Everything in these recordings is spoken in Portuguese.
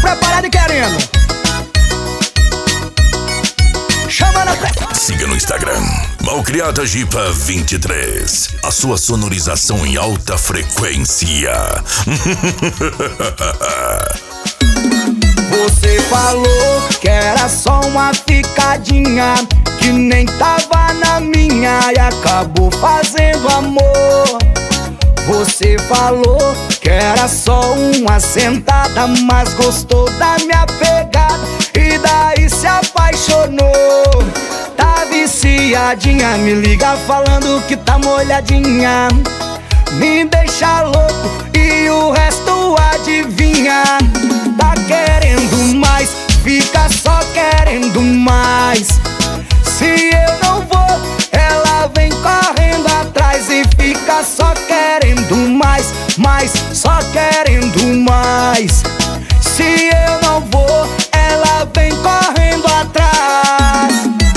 preparado e querendo. Chama na frente. Siga no Instagram, Malcriada Jipa 23. A sua sonorização em alta frequência. Você falou que era só uma ficadinha, que nem tava na minha e acabou fazendo amor. Você falou que era só uma sentada, mas gostou da minha pegada e daí se apaixonou. Tá viciadinha, me liga falando que tá molhadinha, me deixa louco e o resto adivinha. Tá querendo mais, fica só querendo mais. Se eu não vou, ela vem correndo atrás e fica só querendo mais, mais, só querendo mais. Se eu não vou, ela vem correndo atrás.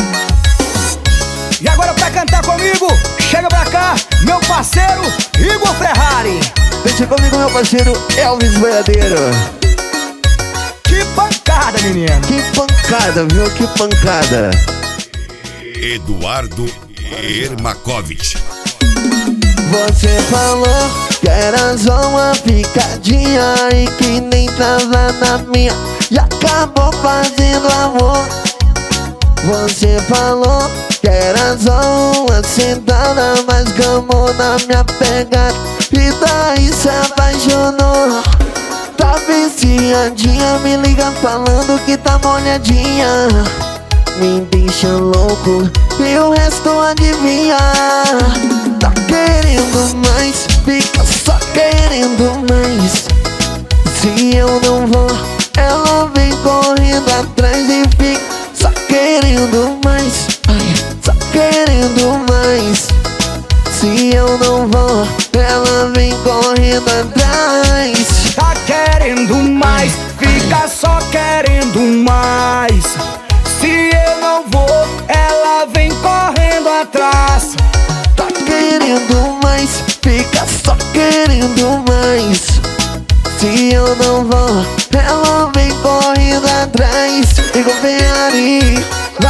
E agora pra cantar comigo, chega pra cá, meu parceiro Igor Ferrari. Deixa comigo meu parceiro Elvis Boiadeiro. Que pancada, menino. Que pancada, viu? Que pancada. Eduardo Ermakovich. Você falou que era só uma picadinha e que nem tava na minha e acabou fazendo amor. Você falou que era só uma sentada, mas gamou na minha pegada e daí se apaixonou. Tá viciadinha, me liga falando que tá molhadinha, me deixa louco e o resto adivinha. Tá querendo mais, fica só querendo mais. Se eu não vou, ela vem correndo atrás e fica só querendo mais, ai, só querendo mais. Se eu não vou, ela vem correndo atrás. Tá querendo mais, fica só querendo mais. Se eu não vou, ela vem correndo atrás. Tá querendo mais, fica só querendo mais. Se eu não vou, ela vem correndo atrás. Igor Ferrari.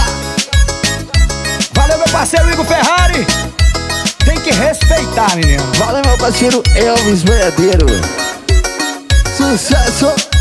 Valeu, meu parceiro Igor Ferrari. Tem que respeitar, menino. Valeu, meu parceiro Elvis Boiadeiro. Sucesso!